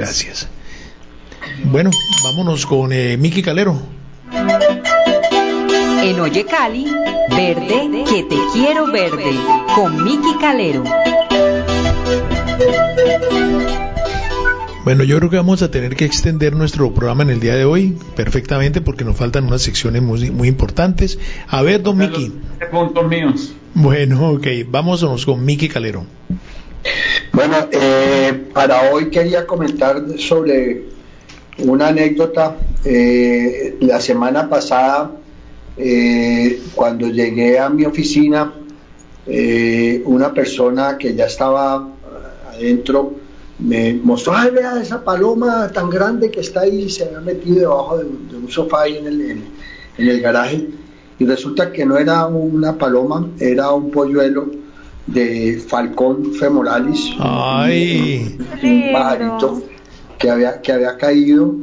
Gracias. Bueno, vámonos con Miki Calero. En Oye Cali, verde, que te quiero verde, con Miki Calero. Bueno, yo creo que vamos a tener que extender nuestro programa en el día de hoy perfectamente porque nos faltan unas secciones muy importantes. A ver, don Miki. Puntos míos. Bueno, ok, vámonos con Miki Calero. Bueno, para hoy quería comentar sobre una anécdota. La semana pasada, cuando llegué a mi oficina, una persona que ya estaba adentro me mostró: ¡ay, vea esa paloma tan grande que está ahí! Se había metido debajo de un sofá ahí en el garaje, y resulta que no era una paloma, era un polluelo de Falcón femoralis. ¡Ay! Un pajarito que había caído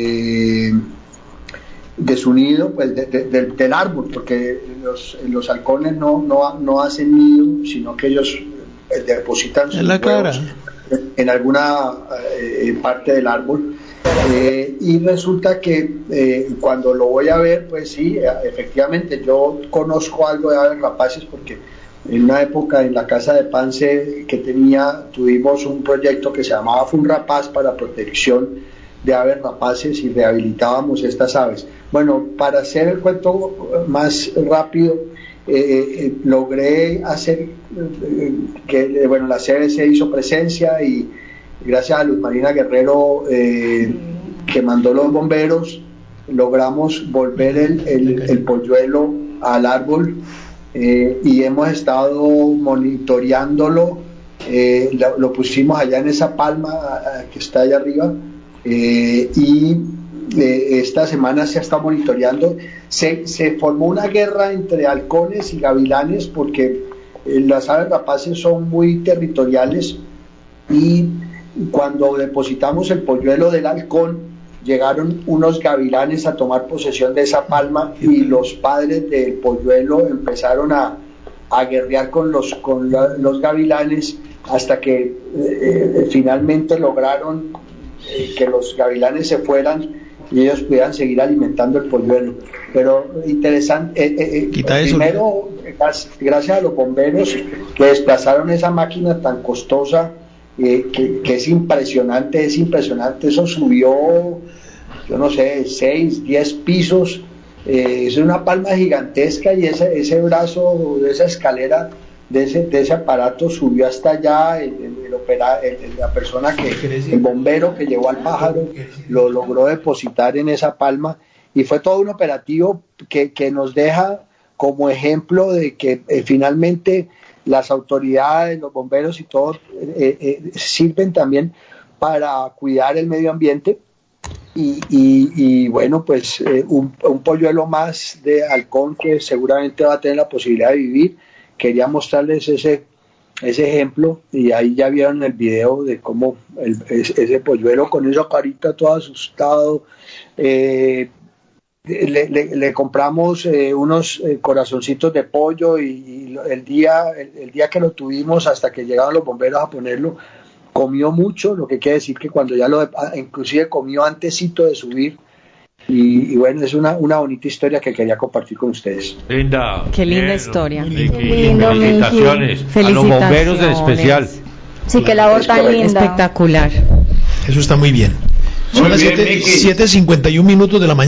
de su nido, pues del árbol, porque los halcones no hacen nido, sino que ellos depositan sus huevos en alguna parte del árbol. Y resulta que cuando lo voy a ver, pues sí, efectivamente yo conozco algo de aves rapaces, porque en una época en la casa de Pance que tuvimos un proyecto que se llamaba Funrapaz para protección de aves rapaces y rehabilitábamos estas aves. Bueno, para hacer el cuento más rápido, logré hacer que la CBC hizo presencia, y gracias a Luz Marina Guerrero, que mandó los bomberos, logramos volver el polluelo al árbol, y hemos estado monitoreándolo. Lo pusimos allá en esa palma que está allá arriba, y esta semana se ha estado monitoreando. Se formó una guerra entre halcones y gavilanes, porque las aves rapaces son muy territoriales, y cuando depositamos el polluelo del halcón, llegaron unos gavilanes a tomar posesión de esa palma, y los padres del polluelo empezaron a guerrear con los gavilanes, hasta que finalmente lograron que los gavilanes se fueran y ellos pudieran seguir alimentando el polluelo. Pero interesante, primero, gracias a los bomberos que desplazaron esa máquina tan costosa, que es impresionante, eso subió, yo no sé, 6, 10 pisos, es una palma gigantesca, y ese brazo, esa escalera de ese aparato subió hasta allá. La persona el bombero que llevó al pájaro lo logró depositar en esa palma, y fue todo un operativo que nos deja como ejemplo de que finalmente las autoridades, los bomberos y todo sirven también para cuidar el medio ambiente. Y bueno, pues un polluelo más de halcón que seguramente va a tener la posibilidad de vivir. Quería mostrarles ese ejemplo, y ahí ya vieron el video de cómo ese polluelo con esa carita todo asustado. Le compramos unos corazoncitos de pollo, y el día que lo tuvimos, hasta que llegaron los bomberos a ponerlo, comió mucho, lo que quiere decir que cuando ya inclusive comió antesito de subir. Y bueno, es una bonita historia que quería compartir con ustedes. Linda. Qué linda historia. Felicitaciones a los bomberos en especial. Sí, qué labor tan linda. Espectacular. Eso está muy bien. Son las 7:51 de la mañana.